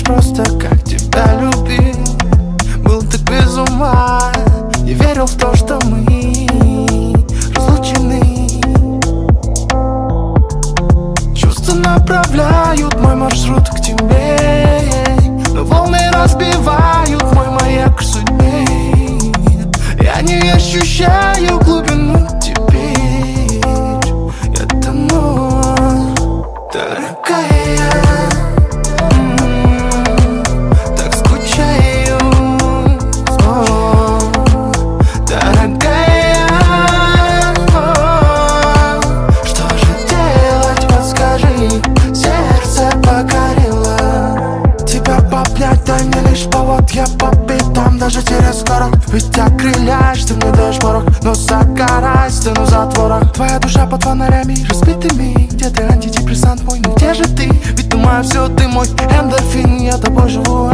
просто как тебя любил. Был так без ума, я верил в то, что мы разлучены. Чувства направляют мой маршрут к тебе, но волны разбивают мой маяк в судьбе. Я не ощущаю глубину теперь, я тону, дорогая. Так скучаю, дорогая. Что же делать, подскажи, сердце покорило. Тебя поплять, дай мне лишь повод, я по пятам даже через город. Ведь окрыляешь, ты мне даешь порог, но загорай стену затвора. Твоя душа под фонарями разбитыми, где ты антидепрессант мой, ну где же ты? Ведь думаю, все ты мой эндорфин, я тобой живу.